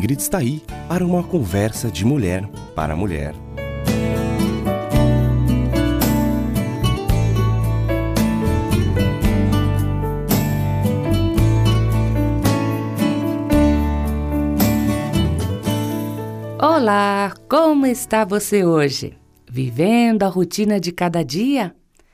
Ingrid está aí para uma conversa de mulher para mulher. Olá, como está você hoje? Vivendo a rotina de cada dia?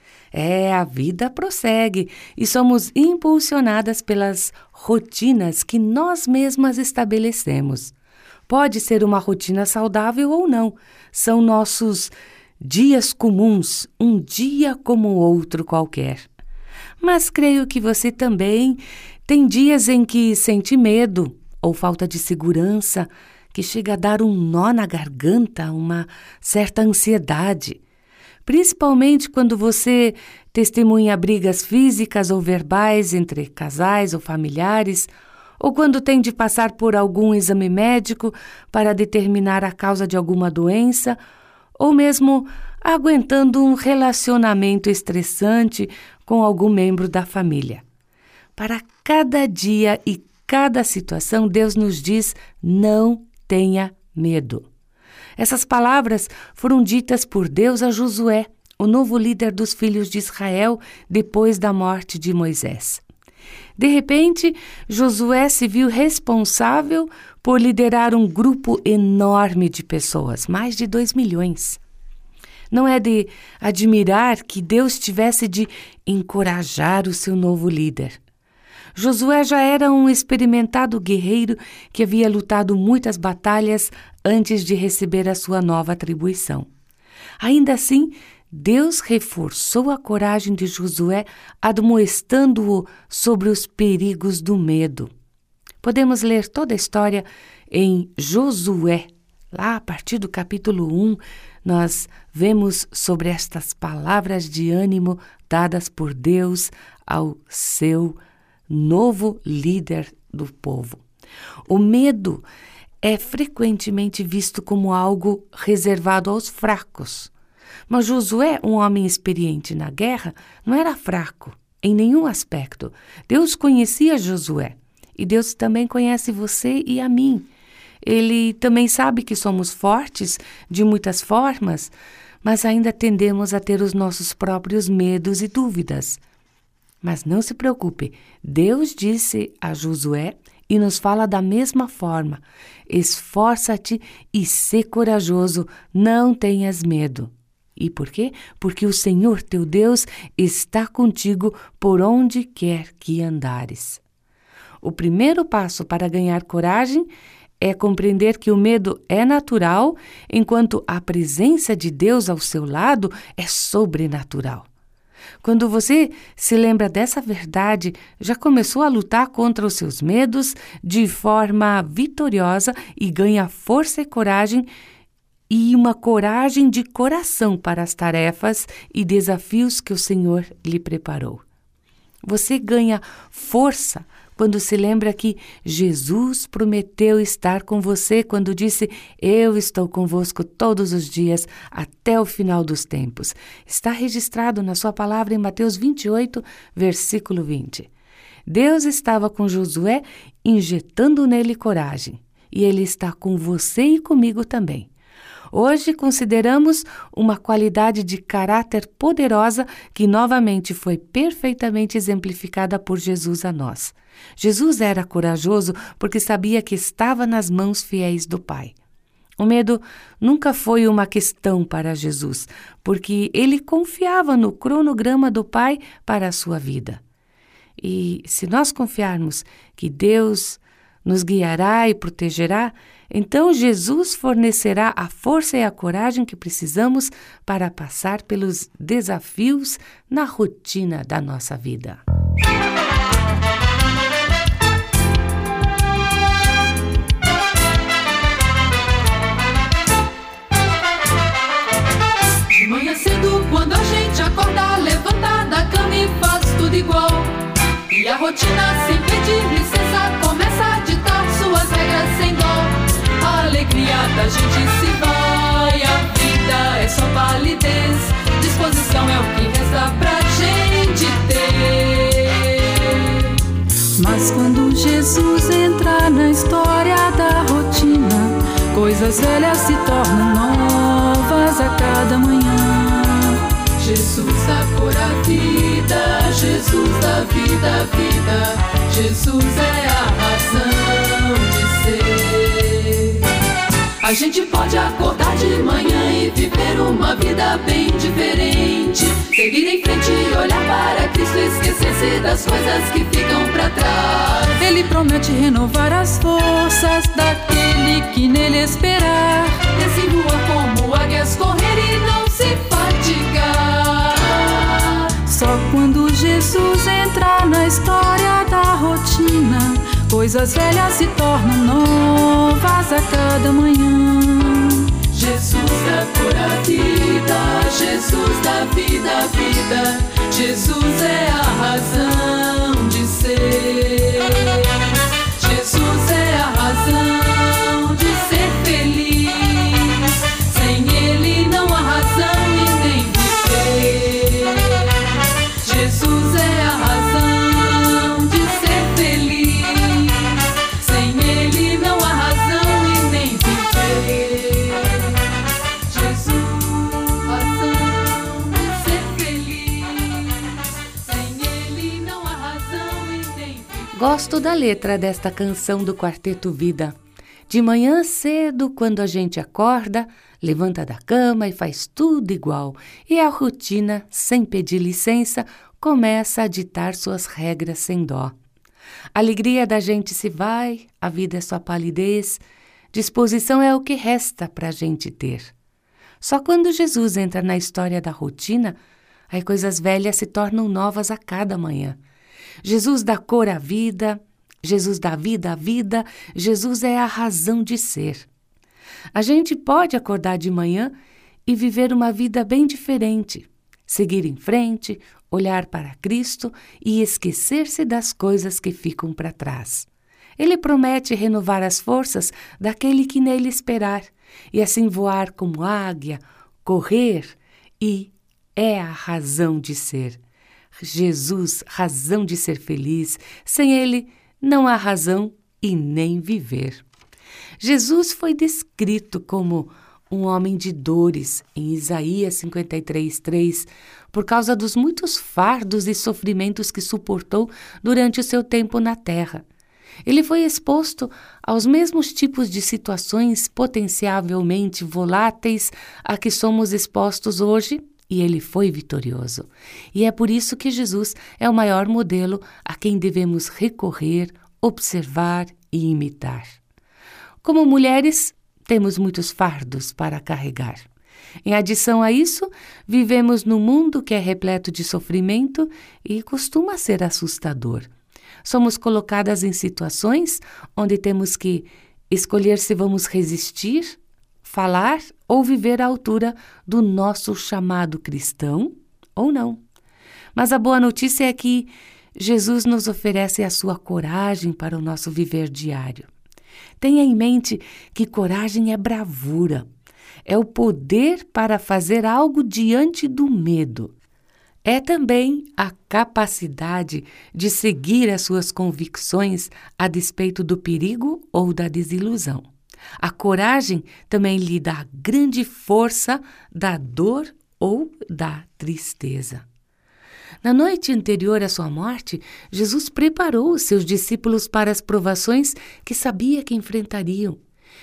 A vida prossegue e somos impulsionadas pelas rotinas que nós mesmas estabelecemos. Pode ser uma rotina saudável ou não, são nossos dias comuns, um dia como outro qualquer. Mas creio que você também tem dias em que sente medo ou falta de segurança, que chega a dar um nó na garganta, uma certa ansiedade. Principalmente quando você testemunha brigas físicas ou verbais entre casais ou familiares, ou quando tem de passar por algum exame médico para determinar a causa de alguma doença, ou mesmo aguentando um relacionamento estressante com algum membro da família. Para cada dia e cada situação, Deus nos diz: não tenha medo. Essas palavras foram ditas por Deus a Josué, o novo líder dos filhos de Israel, depois da morte de Moisés. De repente, Josué se viu responsável por liderar um grupo enorme de pessoas, mais de 2 milhões. Não é de admirar que Deus tivesse de encorajar o seu novo líder. Josué já era um experimentado guerreiro que havia lutado muitas batalhas antes de receber a sua nova atribuição. Ainda assim, Deus reforçou a coragem de Josué, admoestando-o sobre os perigos do medo. Podemos ler toda a história em Josué. Lá, a partir do capítulo 1, nós vemos sobre estas palavras de ânimo dadas por Deus ao seu novo líder do povo. O medo é frequentemente visto como algo reservado aos fracos. Mas Josué, um homem experiente na guerra, não era fraco em nenhum aspecto. Deus conhecia Josué e Deus também conhece você e a mim. Ele também sabe que somos fortes de muitas formas, mas ainda tendemos a ter os nossos próprios medos e dúvidas. Mas não se preocupe, Deus disse a Josué e nos fala da mesma forma: esforça-te e sê corajoso, não tenhas medo. E por quê? Porque o Senhor teu Deus está contigo por onde quer que andares. O primeiro passo para ganhar coragem é compreender que o medo é natural, enquanto a presença de Deus ao seu lado é sobrenatural. Quando você se lembra dessa verdade, já começou a lutar contra os seus medos de forma vitoriosa e ganha força e coragem, e uma coragem de coração para as tarefas e desafios que o Senhor lhe preparou. Você ganha força quando se lembra que Jesus prometeu estar com você quando disse: eu estou convosco todos os dias até o final dos tempos. Está registrado na sua palavra em Mateus 28, versículo 20. Deus estava com Josué, injetando nele coragem, e Ele está com você e comigo também. Hoje consideramos uma qualidade de caráter poderosa que novamente foi perfeitamente exemplificada por Jesus a nós. Jesus era corajoso porque sabia que estava nas mãos fiéis do Pai. O medo nunca foi uma questão para Jesus, porque ele confiava no cronograma do Pai para a sua vida. E se nós confiarmos que Deus nos guiará e protegerá, então Jesus fornecerá a força e a coragem que precisamos para passar pelos desafios na rotina da nossa vida. De manhã cedo, quando a gente acorda, levanta da cama e faz tudo igual. E a rotina, sem pedir licença, começa a ditar suas regras sem dó. A alegria da gente se vai, a vida é só palidez. Disposição é o que resta pra gente ter. Jesus entra na história da rotina, coisas velhas se tornam novas a cada manhã. Jesus da cor à vida, Jesus da vida, vida. Jesus é a razão de ser. A gente pode acordar de manhã e viver uma vida bem diferente, seguir em frente e olhar para Cristo, esquecer-se das coisas que ficam pra trás. Ele promete renovar as forças daquele que nele esperar, e assim voar como águias, correr e não se fatigar. Só quando Jesus entrar na história da rotina, coisas velhas se tornam novas a cada manhã. Jesus da cor à vida, Jesus da vida, vida. Jesus é a razão de ser. Jesus é a razão de ser feliz. Sem Ele não há razão e nem viver. Jesus é a razão de ser feliz. Sem Ele não há razão e nem viver. Jesus, razão de ser feliz. Sem Ele não há razão e nem viver. Gosto da letra desta canção do Quarteto Vida. De manhã cedo, quando a gente acorda, levanta da cama e faz tudo igual. E a rotina, sem pedir licença, começa a ditar suas regras sem dó. A alegria da gente se vai, a vida é só palidez, disposição é o que resta pra gente ter. Só quando Jesus entra na história da rotina, as coisas velhas se tornam novas a cada manhã. Jesus dá cor à vida, Jesus dá vida à vida, Jesus é a razão de ser. A gente pode acordar de manhã e viver uma vida bem diferente, seguir em frente, olhar para Cristo e esquecer-se das coisas que ficam para trás. Ele promete renovar as forças daquele que nele esperar, e assim voar como águia, correr, e é a razão de ser. Jesus, razão de ser feliz, sem Ele não há razão e nem viver. Jesus foi descrito como um homem de dores em Isaías 53:3, por causa dos muitos fardos e sofrimentos que suportou durante o seu tempo na terra. Ele foi exposto aos mesmos tipos de situações potencialmente voláteis a que somos expostos hoje, e ele foi vitorioso. E é por isso que Jesus é o maior modelo a quem devemos recorrer, observar e imitar. Como mulheres, temos muitos fardos para carregar. Em adição a isso, vivemos num mundo que é repleto de sofrimento e costuma ser assustador. Somos colocadas em situações onde temos que escolher se vamos resistir, falar ou viver à altura do nosso chamado cristão ou não. Mas a boa notícia é que Jesus nos oferece a sua coragem para o nosso viver diário. Tenha em mente que coragem é bravura, é o poder para fazer algo diante do medo. É também a capacidade de seguir as suas convicções a despeito do perigo ou da desilusão. A coragem também lhe dá grande força da dor ou da tristeza. Na noite anterior à sua morte, Jesus preparou os seus discípulos para as provações que sabia que enfrentariam.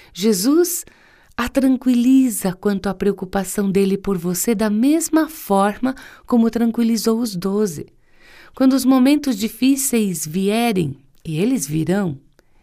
Jesus a tranquiliza quanto à preocupação dele por você da mesma forma como tranquilizou os 12. Quando os momentos difíceis vierem, e eles virão,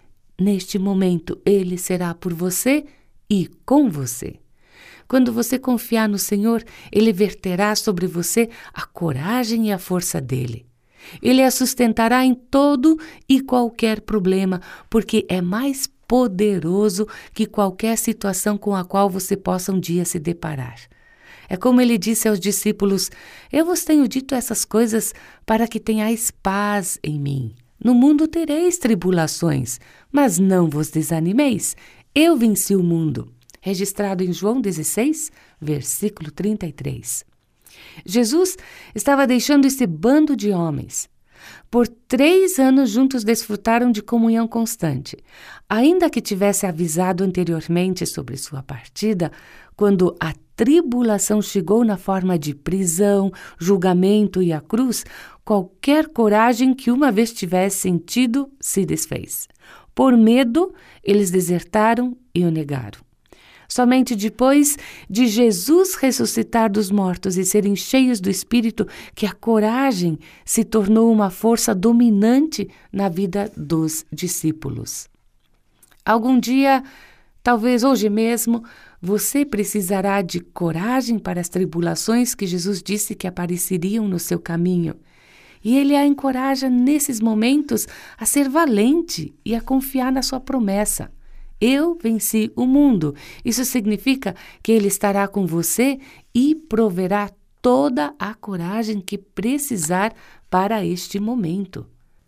neste momento ele será por você e com você. Quando você confiar no Senhor, Ele verterá sobre você a coragem e a força dEle. Ele a sustentará em todo e qualquer problema, porque é mais poderoso que qualquer situação com a qual você possa um dia se deparar. É como Ele disse aos discípulos: eu vos tenho dito essas coisas para que tenhais paz em mim. No mundo tereis tribulações, mas não vos desanimeis. Eu venci o mundo. Registrado em João 16, versículo 33. Jesus estava deixando esse bando de homens, Por 3 anos juntos desfrutaram de comunhão constante. Ainda que tivesse avisado anteriormente sobre sua partida, quando a tribulação chegou na forma de prisão, julgamento e a cruz, qualquer coragem que uma vez tivesse sentido se desfez. Por medo, eles desertaram e o negaram. Somente depois de Jesus ressuscitar dos mortos e serem cheios do Espírito, que a coragem se tornou uma força dominante na vida dos discípulos. Algum dia, talvez hoje mesmo, você precisará de coragem para as tribulações que Jesus disse que apareceriam no seu caminho. E Ele a encoraja nesses momentos a ser valente e a confiar na sua promessa. Eu venci o mundo. Isso significa que Ele estará com você e proverá toda a coragem que precisar para este momento.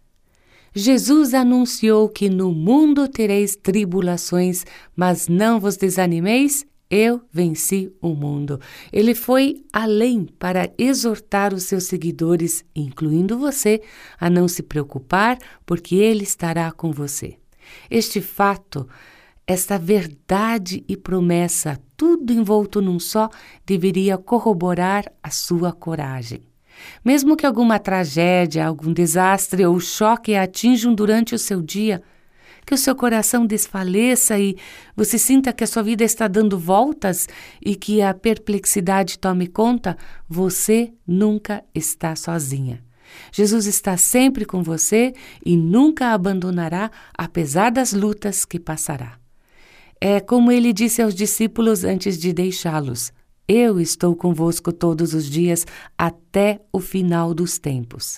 Jesus anunciou que no mundo tereis tribulações, mas não vos desanimeis, eu venci o mundo. Ele foi além para exortar os seus seguidores, incluindo você, a não se preocupar, porque Ele estará com você. Este fato, esta verdade e promessa, tudo envolto num só, deveria corroborar a sua coragem. Mesmo que alguma tragédia, algum desastre ou choque a atinjam durante o seu dia, que o seu coração desfaleça e você sinta que a sua vida está dando voltas e que a perplexidade tome conta, você nunca está sozinha. Jesus está sempre com você e nunca a abandonará, apesar das lutas que passará. É como Ele disse aos discípulos antes de deixá-los: eu estou convosco todos os dias até o final dos tempos.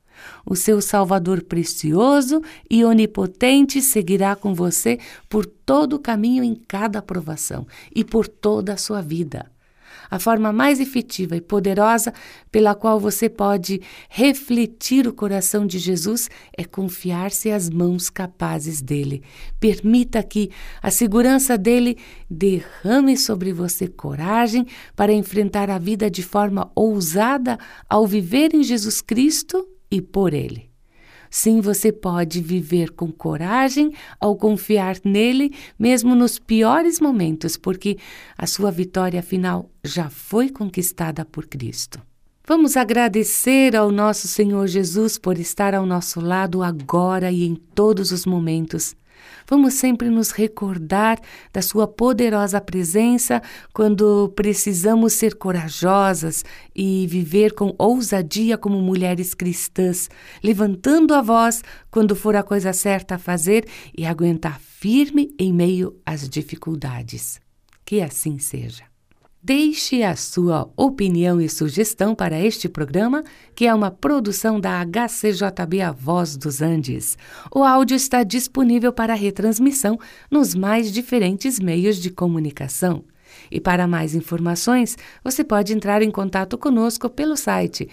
O seu Salvador precioso e onipotente seguirá com você por todo o caminho em cada provação e por toda a sua vida. A forma mais efetiva e poderosa pela qual você pode refletir o coração de Jesus é confiar-se às mãos capazes dele. Permita que a segurança dele derrame sobre você coragem para enfrentar a vida de forma ousada ao viver em Jesus Cristo e por ele. Sim, você pode viver com coragem ao confiar nele, mesmo nos piores momentos, porque a sua vitória final já foi conquistada por Cristo. Vamos agradecer ao nosso Senhor Jesus por estar ao nosso lado agora e em todos os momentos. Vamos sempre nos recordar da sua poderosa presença quando precisamos ser corajosas e viver com ousadia como mulheres cristãs, levantando a voz quando for a coisa certa a fazer e aguentar firme em meio às dificuldades. Que assim seja. Deixe a sua opinião e sugestão para este programa, que é uma produção da HCJB A Voz dos Andes. O áudio está disponível para retransmissão nos mais diferentes meios de comunicação. E para mais informações, você pode entrar em contato conosco pelo site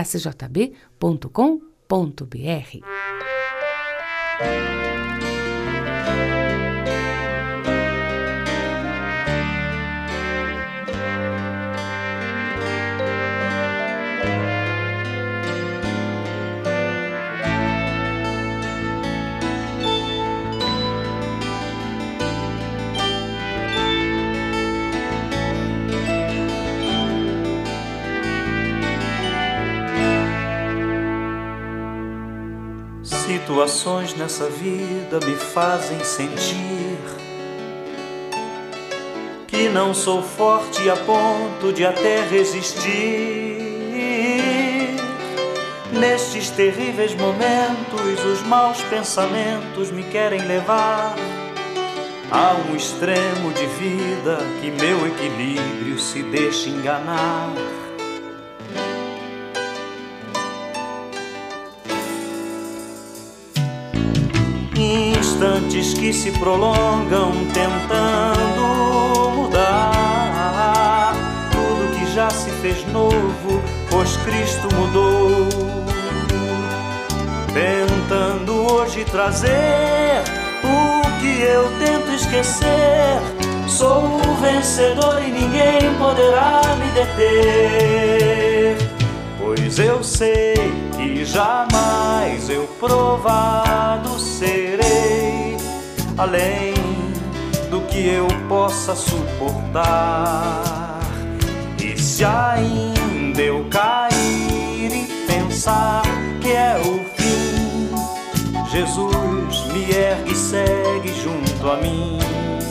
hcjb.com.br. Situações nessa vida me fazem sentir que não sou forte a ponto de até resistir. Nestes terríveis momentos, os maus pensamentos me querem levar a um extremo de vida que meu equilíbrio se deixa enganar. Instantes que se prolongam tentando mudar tudo que já se fez novo, pois Cristo mudou. Tentando hoje trazer o que eu tento esquecer, sou o vencedor e ninguém poderá me deter, pois eu sei que jamais eu provado serei, além do que eu possa suportar. E se ainda eu cair e pensar que é o fim, Jesus me ergue e segue junto a mim.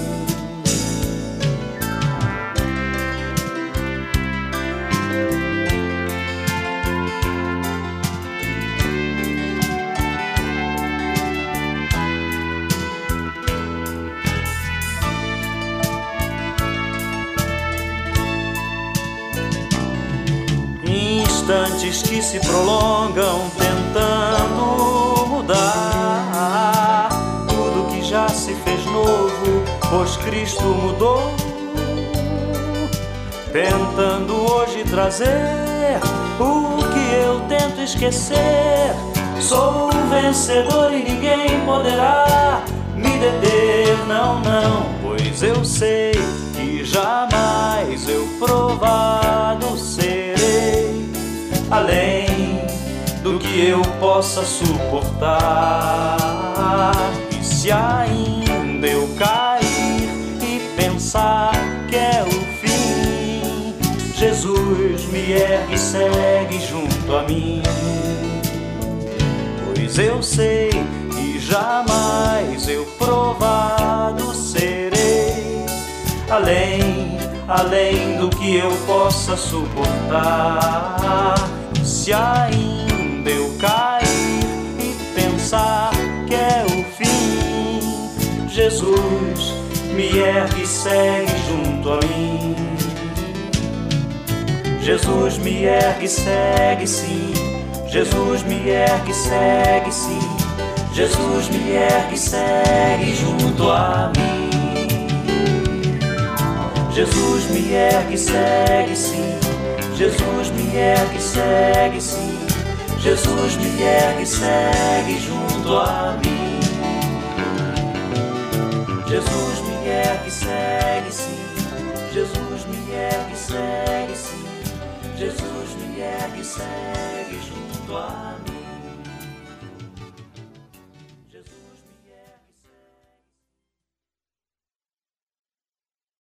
Instantes que se prolongam tentando mudar tudo que já se fez novo, pois Cristo mudou. Tentando hoje trazer o que eu tento esquecer. Sou um vencedor e ninguém poderá me deter, não, não, pois eu sei que jamais eu provado serei, além do que eu possa suportar. E se ainda eu cair e pensar que é o fim, Jesus me ergue e segue junto a mim. Pois eu sei que jamais eu provado serei, além do que eu possa suportar. Se ainda eu cair e pensar que é o fim, Jesus me ergue e segue junto a mim. Jesus me ergue e segue sim, Jesus me ergue e segue sim, Jesus me ergue e segue junto a mim. Jesus me ergue e segue sim, Jesus me ergue e segue sim, Jesus me ergue e segue junto a mim. Jesus me ergue e segue sim, Jesus me ergue e segue sim, Jesus me ergue e segue junto a mim.